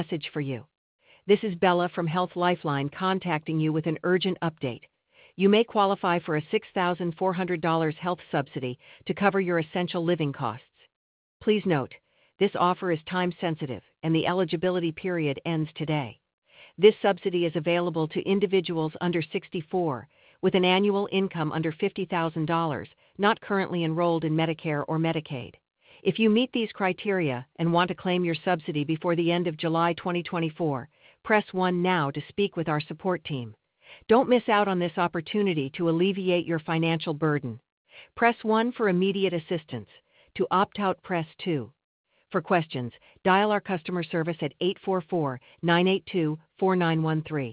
message for you. This is Bella from Health Lifeline contacting you with an urgent update. You may qualify for a $6,400 health subsidy to cover your essential living costs. Please note, this offer is time sensitive and the eligibility period ends today. This subsidy is available to individuals under 64 with an annual income under $50,000, not currently enrolled in Medicare or Medicaid. If you meet these criteria and want to claim your subsidy before the end of July 2024, press 1 now to speak with our support team. Don't miss out on this opportunity to alleviate your financial burden. Press 1 for immediate assistance. To opt out, press 2. For questions, dial our customer service at 844-982-4913.